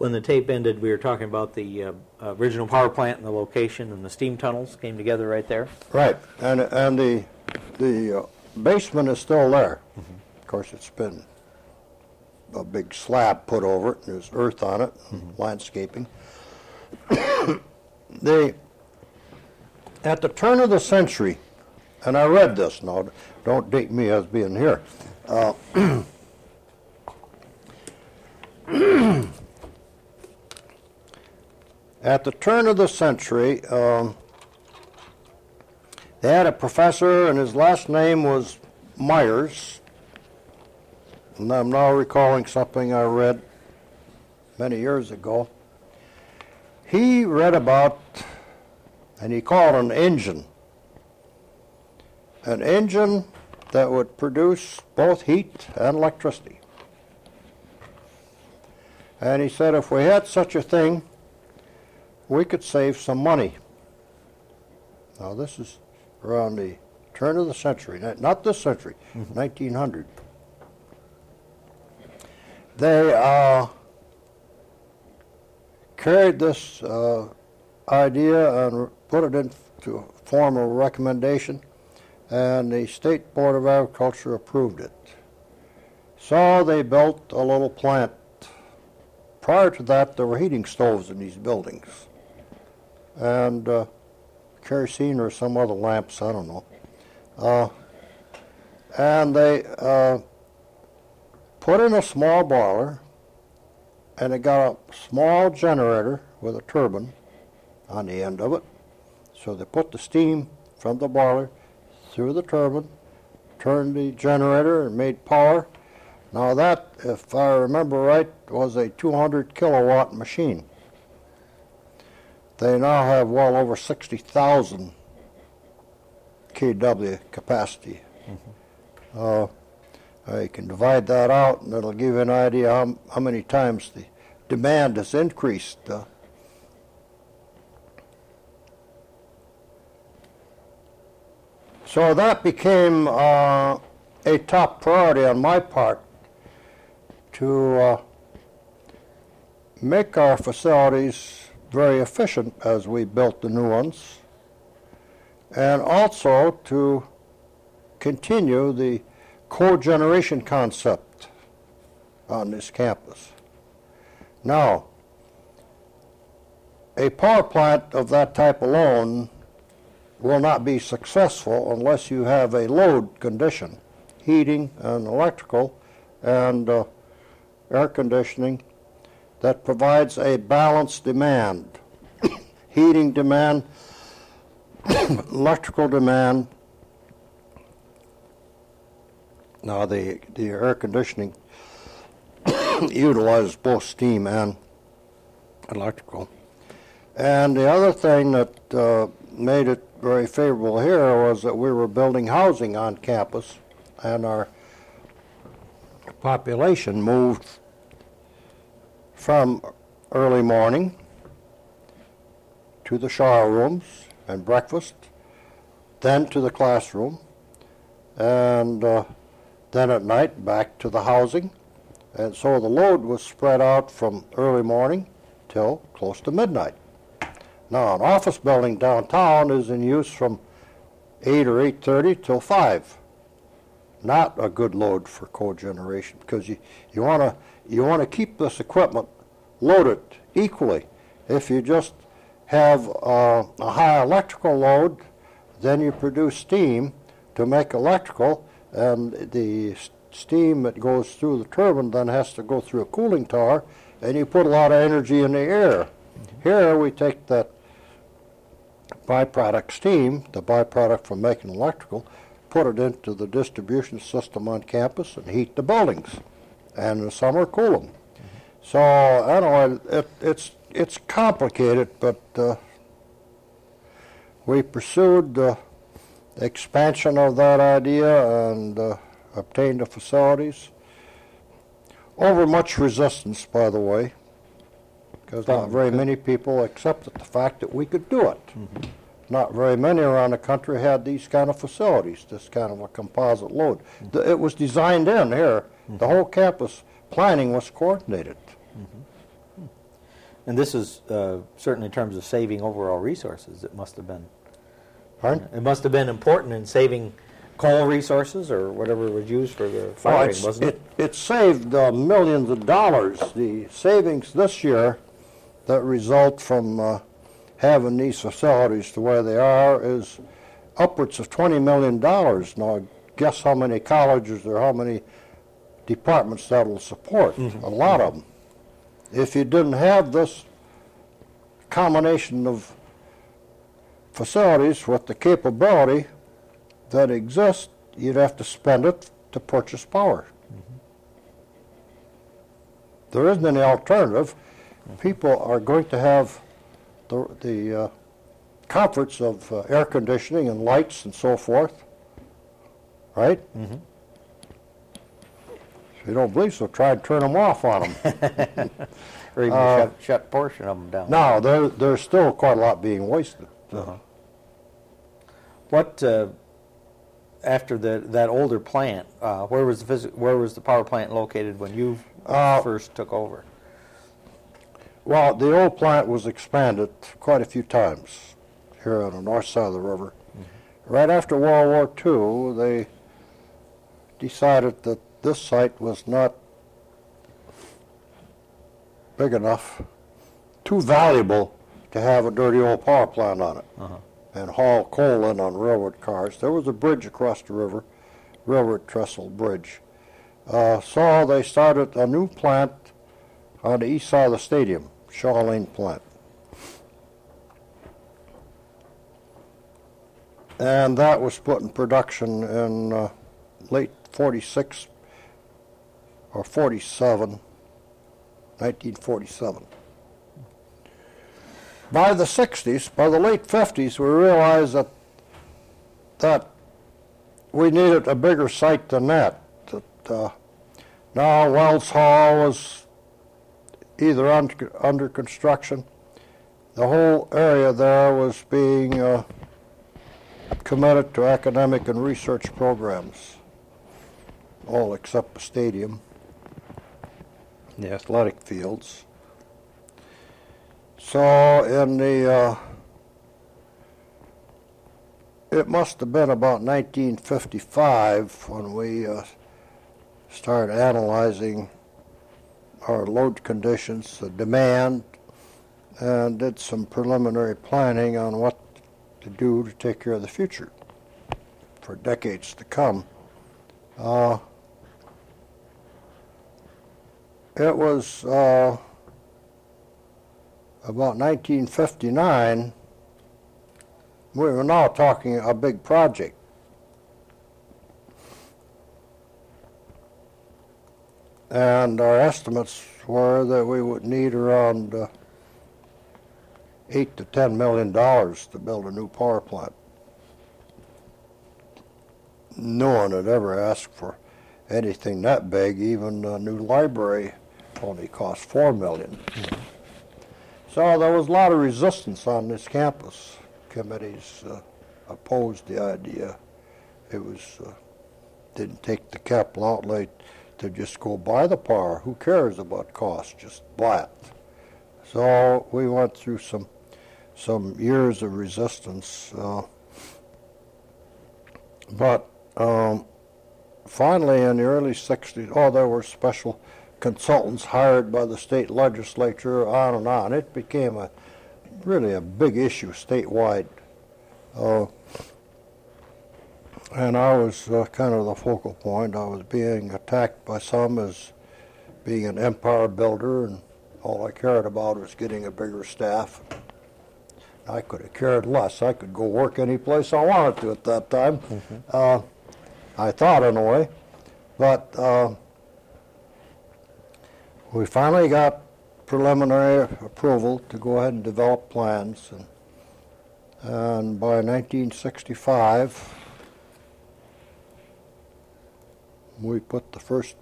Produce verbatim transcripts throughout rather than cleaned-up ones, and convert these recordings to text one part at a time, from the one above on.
when the tape ended, we were talking about the uh, original power plant and the location, and the steam tunnels came together right there. Right, and and the the uh, basement is still there. Mm-hmm. Of course, it's been a big slab put over it, and there's earth on it, and mm-hmm. landscaping. They, at the turn of the century, and I read this now, don't date me as being here. Uh, at the turn of the century, um, they had a professor, and his last name was Myers. And I'm now recalling something I read many years ago. He read about, and he called an engine, an engine that would produce both heat and electricity. And he said if we had such a thing, we could save some money. Now this is around the turn of the century, not this century, mm-hmm. nineteen hundred. They uh, carried this uh, idea and put it into a formal recommendation, and the State Board of Agriculture approved it. So they built a little plant. Prior to that, there were heating stoves in these buildings, and uh, kerosene or some other lamps, I don't know. Uh, and they uh, put in a small boiler, and they got a small generator with a turbine on the end of it. So they put the steam from the boiler through the turbine, turned the generator, and made power. Now that, if I remember right, was a two hundred kilowatt machine. They now have well over sixty thousand kilowatt capacity. Mm-hmm. uh, you can divide that out, and it'll give you an idea how, how many times the demand has increased. Uh, so that became uh, a top priority on my part, to uh, make our facilities very efficient as we built the new ones, and also to continue the cogeneration concept on this campus. Now, a power plant of that type alone will not be successful unless you have a load condition, heating and electrical and uh, air conditioning, that provides a balanced demand, heating demand, electrical demand. Now the, the air conditioning utilizes both steam and electrical. And the other thing that uh, made it very favorable here was that we were building housing on campus, and our population moved from early morning to the shower rooms and breakfast, then to the classroom, and uh, then at night back to the housing. And so the load was spread out from early morning till close to midnight. Now, an office building downtown is in use from eight or eight thirty till five. Not a good load for cogeneration, because you, you want to you want to keep this equipment loaded equally. If you just have uh, a high electrical load, then you produce steam to make electrical, and the steam that goes through the turbine then has to go through a cooling tower, and you put a lot of energy in the air. Mm-hmm. Here we take that byproduct steam, the byproduct from making electrical, put it into the distribution system on campus and heat the buildings, and in the summer cool them. Mm-hmm. So I don't know, it, it's it's complicated, but uh, we pursued the expansion of that idea and uh, obtained the facilities over much resistance, by the way, because not very many people accepted the fact that we could do it. Mm-hmm. Not very many around the country had these kind of facilities, this kind of a composite load. Mm-hmm. It was designed in here. Mm-hmm. The whole campus planning was coordinated. Mm-hmm. And this is uh, certainly in terms of saving overall resources, it must have been. Pardon? It must have been important in saving coal resources or whatever was used for the Well, firing, it's- wasn't it? It, it saved uh, millions of dollars. The savings this year that result from uh, having these facilities the way they are is upwards of twenty million dollars. Now, guess how many colleges or how many departments that will support? Mm-hmm. A lot of them. If you didn't have this combination of facilities with the capability that exists, you'd have to spend it to purchase power. Mm-hmm. There isn't any alternative. People are going to have the, the uh, comforts of uh, air conditioning and lights and so forth, right? Mm-hmm. If you don't believe so, try and turn them off on them. Or even Uh, shut, shut portion of them down. No, there, there's still quite a lot being wasted. Uh-huh. What, uh, after the, that older plant, uh, where was the phys- where was the power plant located when you Uh, first took over? Well, the old plant was expanded quite a few times here on the north side of the river. Mm-hmm. Right after World War Two, they decided that this site was not big enough, too valuable to have a dirty old power plant on it Uh-huh. and haul coal in on railroad cars. There was a bridge across the river, Railroad Trestle Bridge. Uh, so they started a new plant on the east side of the stadium, Shaw Lane plant. And that was put in production in uh, late forty-six or forty-seven, nineteen forty-seven. By the sixties, by the late fifties, we realized that that we needed a bigger site than that. That uh, now Wells Hall was either un under construction. The whole area there was being uh, committed to academic and research programs, all except the stadium, the athletic fields. So in the, uh, it must have been about nineteen fifty-five when we uh, started analyzing our load conditions, the demand, and did some preliminary planning on what to do to take care of the future for decades to come. Uh, it was uh, about nineteen fifty-nine, we were now talking a big project. And our estimates were that we would need around uh, eight to ten million dollars to build a new power plant. No one had ever asked for anything that big. Even a new library only cost four million. Mm-hmm. So there was a lot of resistance on this campus. Committees uh, opposed the idea. It was uh, didn't take the capital outlay to just go buy the power. Who cares about cost? Just buy it. So we went through some some years of resistance, uh, but um, finally in the early sixties, oh, there were special consultants hired by the state legislature, on and on. It became a really a big issue statewide. Uh, and I was uh, kind of the focal point. I was being attacked by some as being an empire builder, and all I cared about was getting a bigger staff. I could have cared less. I could go work any place I wanted to at that time. Mm-hmm. uh, I thought in a way. But uh, we finally got preliminary approval to go ahead and develop plans. And, and by nineteen sixty-five, we put the first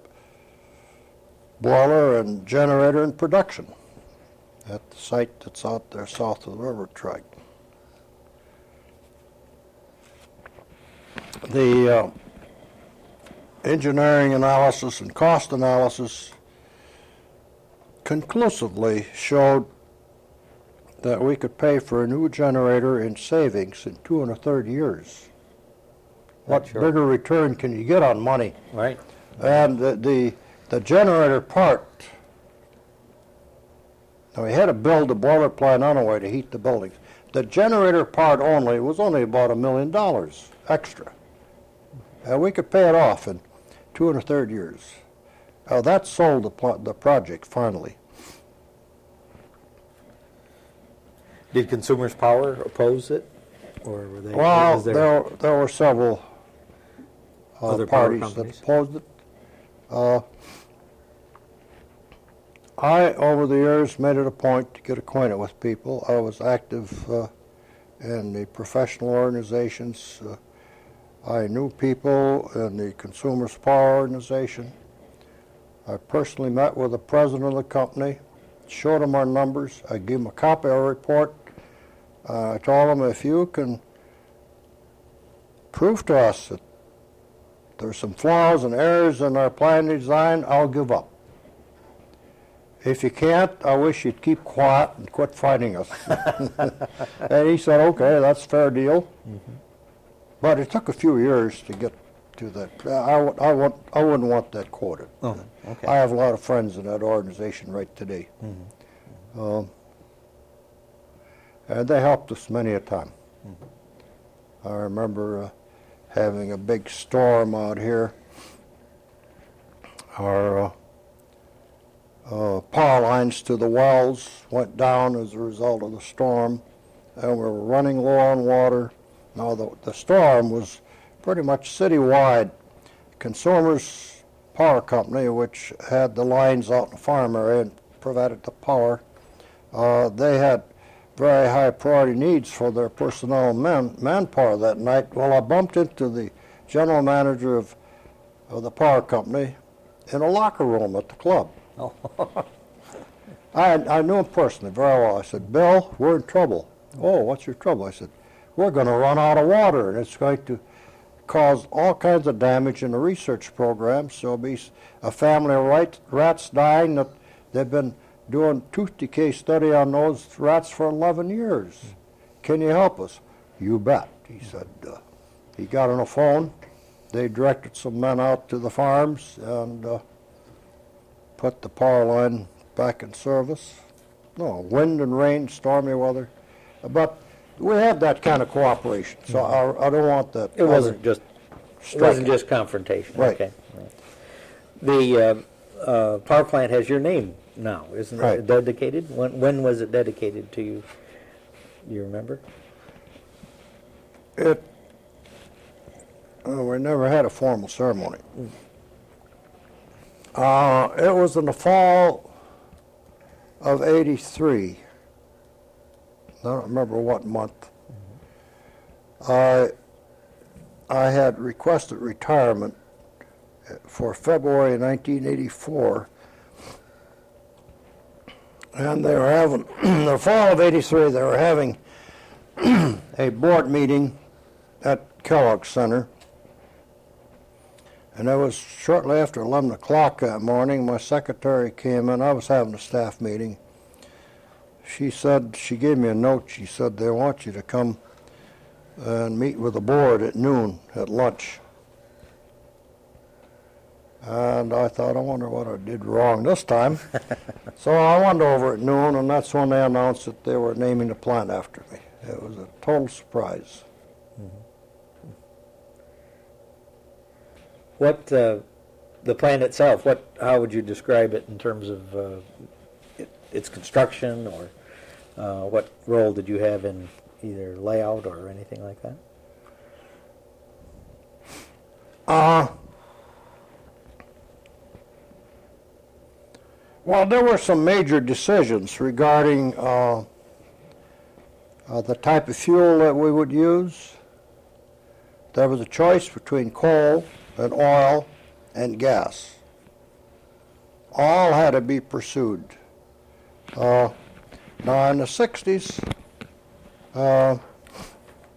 boiler and generator in production at the site that's out there south of the railroad track. The uh, engineering analysis and cost analysis conclusively showed that we could pay for a new generator in savings in two and a third years. What Sure. bigger return can you get on money? Right. And the, the, the generator part, now we had to build a boiler plant anyway to heat the buildings. The generator part only was only about a million dollars extra. And we could pay it off in two and a third years. Now that sold the, pl- the project finally. Did Consumers Power oppose it, or were they? Well, was there- there, there were several uh, Other power parties that companies? opposed it. Uh, I, over the years, made it a point to get acquainted with people. I was active uh, in the professional organizations. Uh, I knew people in the Consumers Power Organization. I personally met with the president of the company, showed him our numbers. I gave him a copy of our report. Uh, I told him, if you can prove to us that there's some flaws and errors in our plan design, I'll give up. If you can't, I wish you'd keep quiet and quit fighting us. And he said, okay, that's a fair deal. Mm-hmm. But it took a few years to get to that. I, w- I, want, I wouldn't want that quoted. Oh, okay. I have a lot of friends in that organization right today. Mm-hmm. Um, and they helped us many a time. Mm-hmm. I remember uh, having a big storm out here. Our uh, uh, power lines to the wells went down as a result of the storm, and we were running low on water. Now, the, the storm was pretty much citywide. Consumers Power Company, which had the lines out in the farm area and provided the power, uh, they had very high priority needs for their personnel and man, manpower that night. Well, I bumped into the general manager of, of the power company in a locker room at the club. Oh. I, I knew him personally very well. I said, Bill, we're in trouble. Oh, what's your trouble? I said, we're going to run out of water, and it's going to cause all kinds of damage in the research program. So there'll be a family of rat, rats dying that they've been doing tooth decay study on those rats for eleven years. Can you help us? You bet, he said. Uh, he got on the phone. They directed some men out to the farms and uh, put the power line back in service. No, wind and rain, stormy weather. But we had that kind of cooperation, so mm-hmm. I, I don't want that. It wasn't just, it wasn't just confrontation. Right. Okay. Right. The uh, uh, power plant has your name now, isn't right. it dedicated? When, when was it dedicated to you? Do you remember? It, uh, we never had a formal ceremony. Mm. Uh, it was in the fall of eighty-three. I don't remember what month. Mm-hmm. I, I had requested retirement for February nineteen eighty-four. And they were having, in the fall of eighty-three, they were having a board meeting at Kellogg Center. And it was shortly after eleven o'clock that morning. My secretary came in. I was having a staff meeting. She said, she gave me a note. She said, they want you to come and meet with the board at noon at lunch. And I thought, I wonder what I did wrong this time. So I went over at noon, and that's when they announced that they were naming the plant after me. It was a total surprise. Mm-hmm. What, uh, the plant itself, what, how would you describe it in terms of uh, it, its construction, or uh, what role did you have in either layout or anything like that? Uh, well, there were some major decisions regarding uh, uh, the type of fuel that we would use. There was a choice between coal and oil and gas. All had to be pursued. Uh, now in the sixties, uh,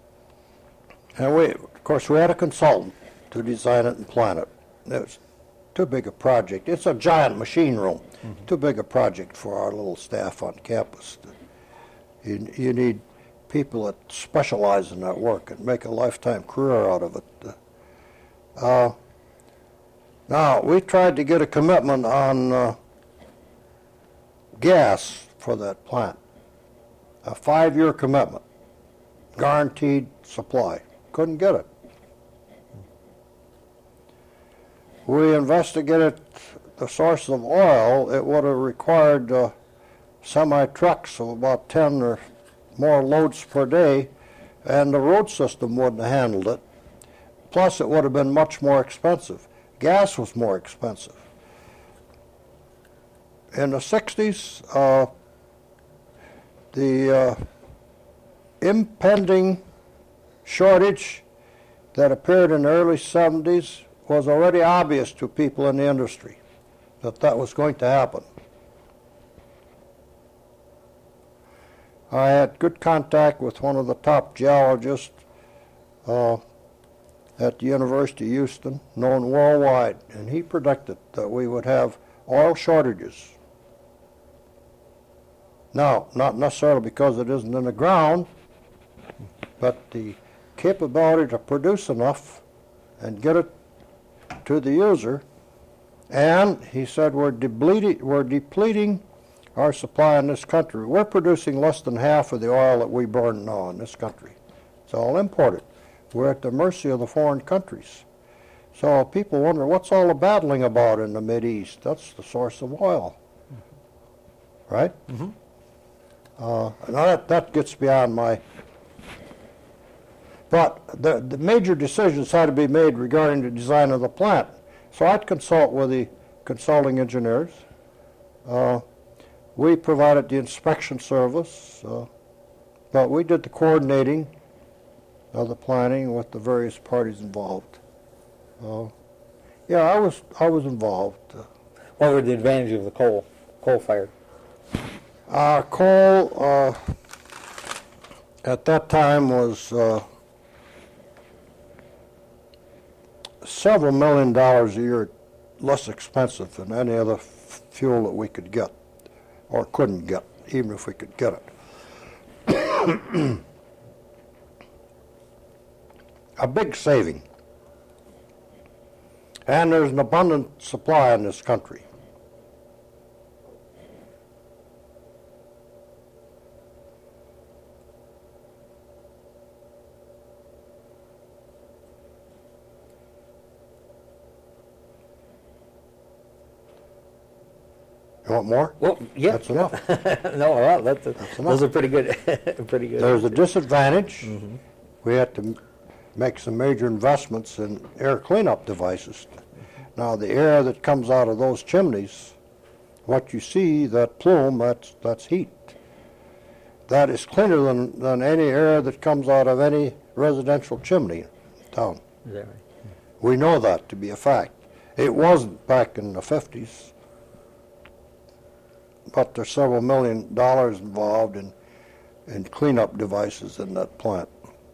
and we, of course, we had a consultant to design it and plan it. It was too big a project. It's a giant machine room. Mm-hmm. Too big a project for our little staff on campus. You, you need people that specialize in that work and make a lifetime career out of it. Uh, now, we tried to get a commitment on uh, gas for that plant. A five-year commitment, guaranteed supply. Couldn't get it. We investigated the source of oil. It would have required uh, semi-trucks of about ten or more loads per day, and the road system wouldn't have handled it. Plus, it would have been much more expensive. Gas was more expensive. In the sixties, uh, the uh, impending shortage that appeared in the early seventies was already obvious to people in the industry that that was going to happen. I had good contact with one of the top geologists uh, at the University of Houston, known worldwide, and he predicted that we would have oil shortages. Now, not necessarily because it isn't in the ground, but the capability to produce enough and get it to the user. And he said we're depleting, we're depleting our supply in this country. We're producing less than half of the oil that we burn now in this country. It's all imported. We're at the mercy of the foreign countries. So people wonder, what's all the battling about in the Mideast? That's the source of oil, right? Mm-hmm. uh, now that, that gets beyond my... But the, the major decisions had to be made regarding the design of the plant. So I'd consult with the consulting engineers. Uh, we provided the inspection service, uh, but we did the coordinating of the planning with the various parties involved. Uh, yeah, I was I was involved. Uh, What were the advantages of the coal, coal-fired? uh, coal uh, at that time was uh, several million dollars a year less expensive than any other f fuel that we could get, or couldn't get, even if we could get it. A big saving. And there's an abundant supply in this country. You want more? Well, yeah. That's enough. No, well, that's, a, That's those enough. are pretty good. Pretty good. There's a disadvantage. Mm-hmm. We had to m- make some major investments in air cleanup devices. Now, the air that comes out of those chimneys, what you see, that plume, that's, that's heat. That is cleaner than, than any air that comes out of any residential chimney in town. Is that right? We know that to be a fact. It wasn't back in the fifties, but there's several million dollars involved in, in cleanup devices in that plant.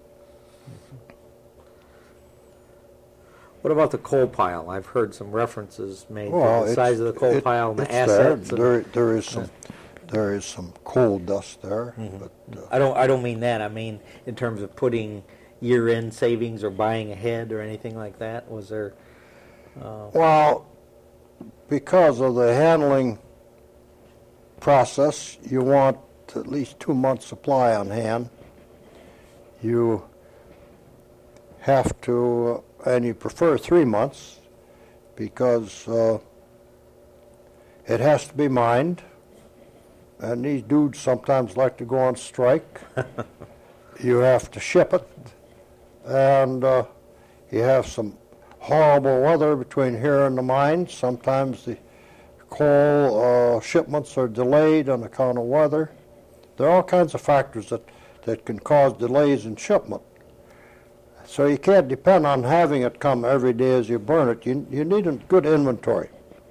What about the coal pile? I've heard some references made Well, to the it's- size of the coal it- pile and the it's there. assets. and- There, there is some, there is some coal dust there, but, uh, I don't. I don't mean that. I mean in terms of putting year-end savings or buying ahead or anything like that. Was there? Uh, well, because of the handling process, you want at least two months' supply on hand. You have to, uh, and you prefer three months because uh, it has to be mined, and these dudes sometimes like to go on strike. You have to ship it, and uh, you have some horrible weather between here and the mine. Sometimes the coal uh, shipments are delayed on account of weather. There are all kinds of factors that, that can cause delays in shipment. So you can't depend on having it come every day as you burn it. You, you need a good inventory.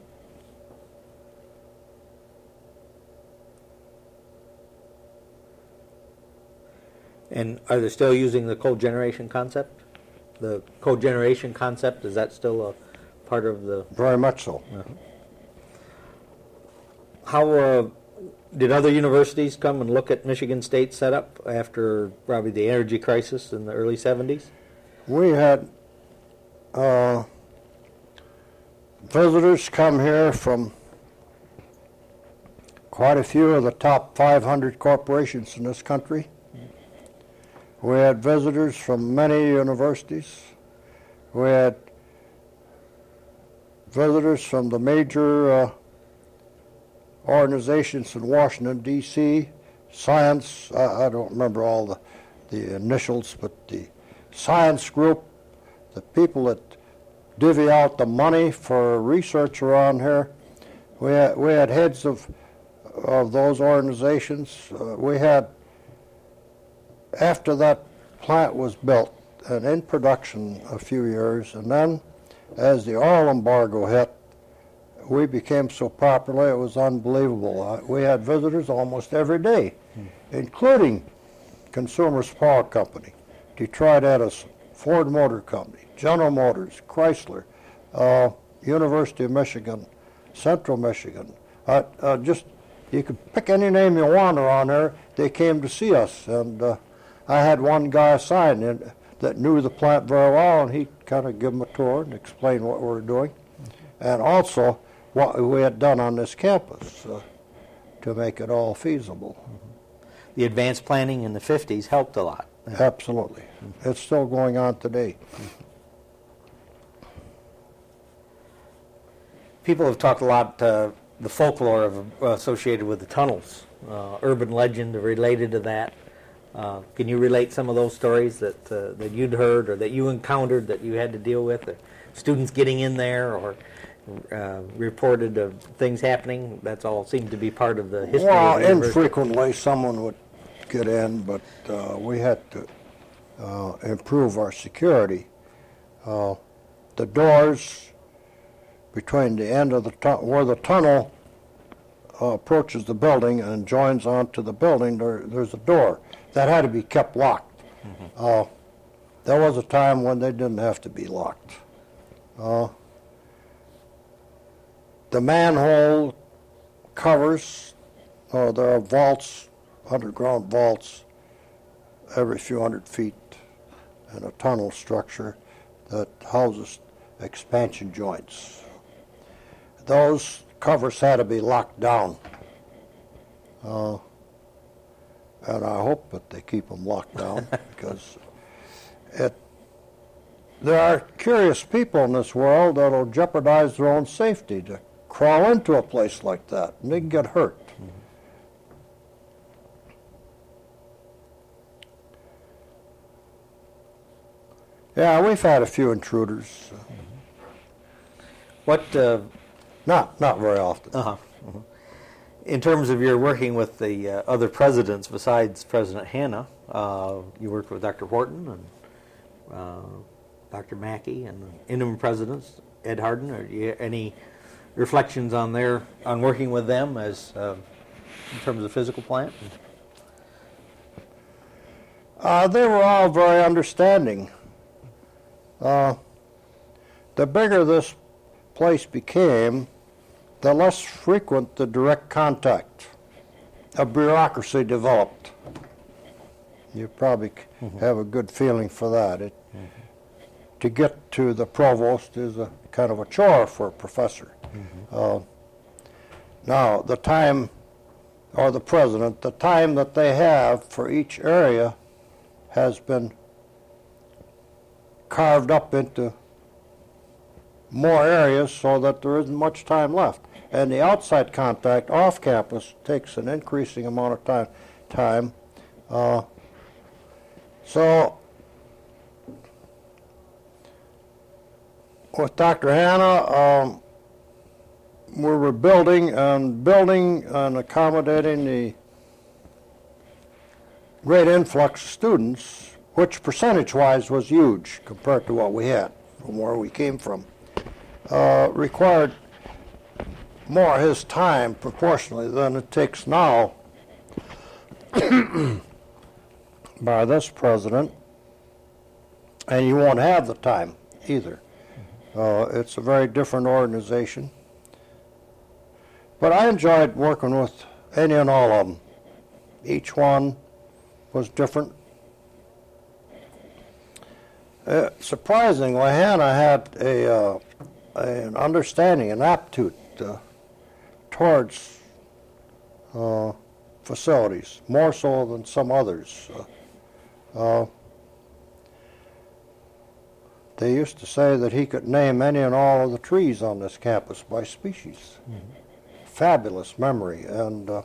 and are they still using the cogeneration concept? The cogeneration concept, is that still a part of the... Very much so. How uh, did other universities come and look at Michigan State setup after probably the energy crisis in the early seventies? We had uh, visitors come here from quite a few of the top five hundred corporations in this country. We had visitors from many universities. We had visitors from the major uh, organizations in Washington, D C, Science, I, I don't remember all the, the initials, but the Science Group, the people that divvy out the money for research around here. We had, we had heads of, of those organizations. Uh, we had, after that plant was built and in production a few years, and then as the oil embargo hit, we became so popular it was unbelievable. Uh, we had visitors almost every day, hmm. including Consumers Power Company, Detroit Edison, Ford Motor Company, General Motors, Chrysler, uh, University of Michigan, Central Michigan. Uh, uh, just, you could pick any name you want around there, they came to see us. And uh, I had one guy assigned in, that knew the plant very well, and he kind of give them a tour and explain what we were doing. Mm-hmm. And also what we had done on this campus uh, to make it all feasible. Mm-hmm. The advanced planning in the fifties helped a lot. Absolutely. Mm-hmm. It's still going on today. Mm-hmm. People have talked a lot, uh, the folklore of, uh, associated with the tunnels, uh, urban legend related to that. Uh, can you relate some of those stories that uh, that you'd heard or that you encountered that you had to deal with? Or students getting in there or uh, reported of things happening? That's all seemed to be part of the history well, of the university. infrequently someone would get in, but uh, we had to uh, improve our security. Uh, the doors between the end of the tunnel, where the tunnel uh, approaches the building and joins onto the building, there, there's a door. That had to be kept locked. Mm-hmm. Uh, there was a time when they didn't have to be locked. Uh, the manhole covers, uh, there are vaults, underground vaults, every few hundred feet in a tunnel structure that houses expansion joints. Those covers had to be locked down. Uh, And I hope that they keep them locked down because it, there are curious people in this world that will jeopardize their own safety to crawl into a place like that, and they can get hurt. Mm-hmm. Yeah, we've had a few intruders. Mm-hmm. What? Uh, not not very often. Uh-huh. Mm-hmm. In terms of your working with the uh, other presidents besides President Hanna, uh, you worked with Doctor Horton and uh, Doctor Mackey and the interim presidents, Ed Hardin. Or do you, any reflections on their on working with them as uh, in terms of the physical plant? Uh, they were all very understanding. Uh, the bigger this place became, the less frequent the direct contact. A bureaucracy developed. You probably mm-hmm. have a good feeling for that. It, mm-hmm. To get to the provost is a kind of a chore for a professor. Mm-hmm. Uh, now, the time, or the president, the time that they have for each area has been carved up into more areas so that there isn't much time left. And the outside contact off campus takes an increasing amount of time. time. Uh, so with Doctor Hanna, um, we were building and building and accommodating the great influx of students, which percentage-wise was huge compared to what we had from where we came from. Uh, required more of his time proportionally than it takes now by this president, and you won't have the time either. Uh, it's a very different organization. But I enjoyed working with any and all of them. Each one was different. Uh, surprisingly, Hannah had a, uh, an understanding, an aptitude uh, towards uh, facilities, more so than some others. Uh, uh, they used to say that he could name any and all of the trees on this campus by species. Mm-hmm. Fabulous memory, and uh,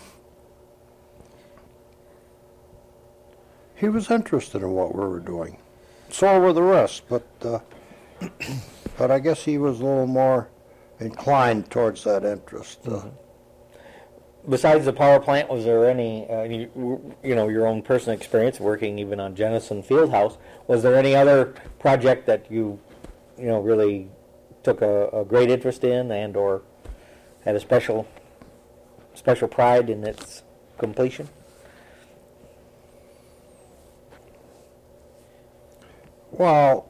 he was interested in what we were doing. So were the rest, but uh, but I guess he was a little more inclined towards that interest. Uh, mm-hmm. Besides the power plant, was there any, uh, you, you know, your own personal experience working even on Jenison Fieldhouse? Was there any other project that you, you know, really took a, a great interest in, and or had a special, special pride in its completion? Well,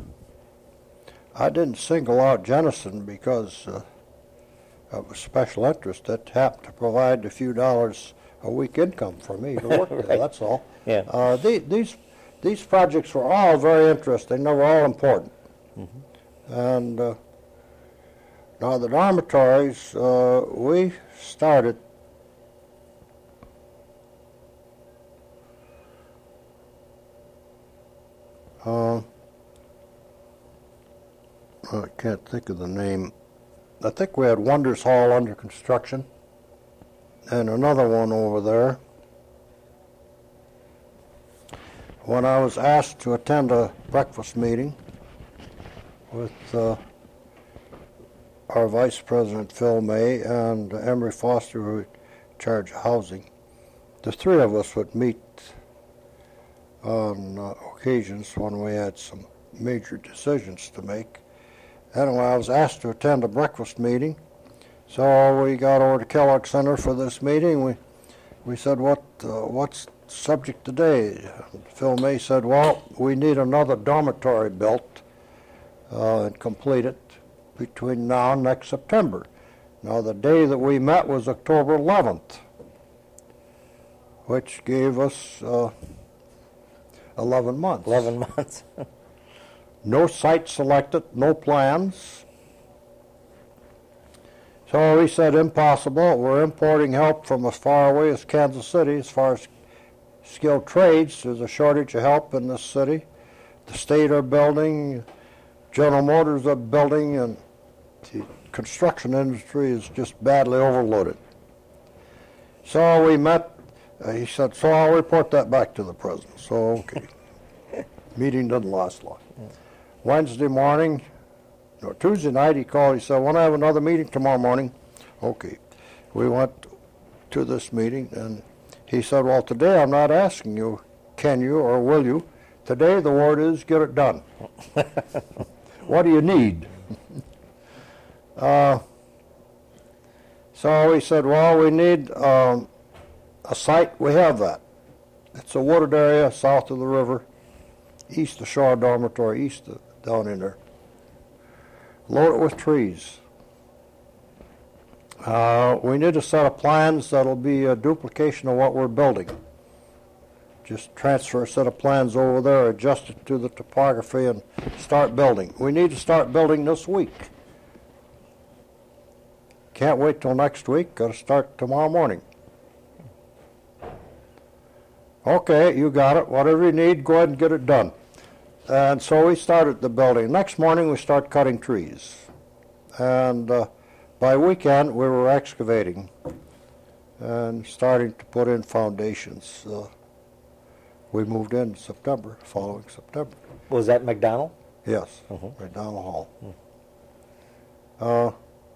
I didn't single out Jenison because uh, of a special interest that happened to provide a few dollars a week income for me to work right. there, that's all. Yeah. Uh, the, these, these projects were all very interesting. They were all important. Mm-hmm. And uh, now the dormitories, uh, we started Uh, I can't think of the name. I think we had Wonders Hall under construction, and another one over there. When I was asked to attend a breakfast meeting with uh, our Vice President Phil May and Emery Foster, who was in charge of housing, the three of us would meet on uh, occasions when we had some major decisions to make. Anyway, I was asked to attend a breakfast meeting, so we got over to Kellogg Center for this meeting. We we said, what uh, what's the subject today? And Phil May said, well, we need another dormitory built uh, and completed between now and next September. Now, the day that we met was October eleventh, which gave us uh, eleven months. eleven months. No site selected, no plans. So he said, impossible. We're importing help from as far away as Kansas City. As far as skilled trades, there's a shortage of help in this city. The state are building, General Motors are building, and the construction industry is just badly overloaded. So we met. Uh, he said, so I'll report that back to the president. So, okay. Meeting doesn't last long. Yeah. Wednesday morning, no, Tuesday night, he called. He said, I want to have another meeting tomorrow morning. Okay. We went to this meeting, and he said, well, today I'm not asking you, can you or will you? Today the word is, get it done. What do you need? uh, so he said, well, we need um, a site. We have that. It's a wooded area south of the river, east of Shaw Dormitory, east of, down in there. Load it with trees. Uh, we need a set of plans that'll be a duplication of what we're building. Just transfer a set of plans over there, adjust it to the topography, and start building. We need to start building this week. Can't wait till next week. Got to start tomorrow morning. Okay, you got it. Whatever you need, go ahead and get it done. And so we started the building. Next morning, we start cutting trees. And uh, by weekend, we were excavating and starting to put in foundations. Uh, we moved in September, following September. Was that McDonald? Yes, uh-huh. McDonald Hall. Hmm. Uh,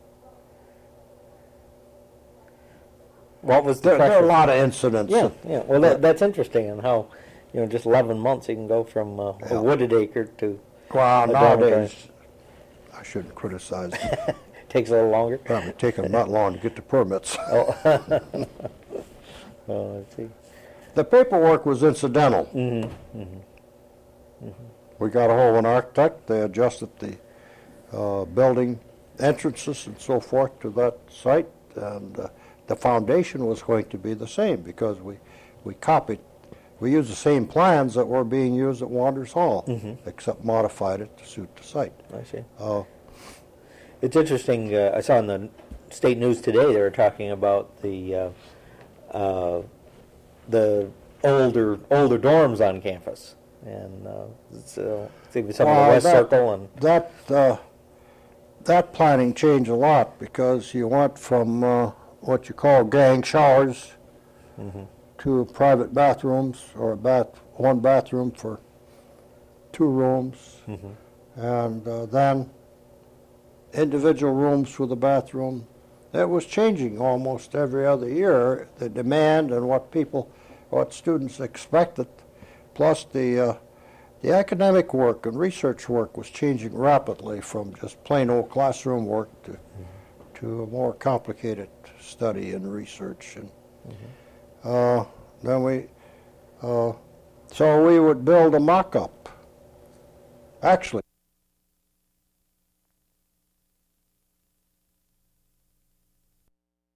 what was the there, pressure? there are a lot of incidents. Yeah, yeah. Well, that, that's interesting, and how, you know, just eleven months you can go from uh, yeah. a wooded acre to. Well, a nowadays, I shouldn't criticize it. Takes a little longer. Probably take them not long to get the permits. Oh, oh I see. The paperwork was incidental. Mm-hmm. Mm-hmm. Mm-hmm. We got a hold of an architect. They adjusted the uh, building entrances and so forth to that site, and uh, the foundation was going to be the same because we, we copied, we used the same plans that were being used at Wanders Hall, Mhm. except modified it to suit the site. I see. Uh, It's interesting, uh, I saw in the state news today, they were talking about the, uh, uh, the older, older dorms on campus. And, uh, it's, uh, I think some of the Well, West that- Circle and, That, uh, that planning changed a lot because you went from uh, what you call gang showers Mhm. to private bathrooms, or a bath, one bathroom for two rooms, Mhm. and uh, then individual rooms with a bathroom. It was changing almost every other year, the demand and what people, what students expected, plus the uh, the academic work and research work was changing rapidly from just plain old classroom work to to a more complicated study and research. And uh, then we, uh, so we would build a mock-up. Actually,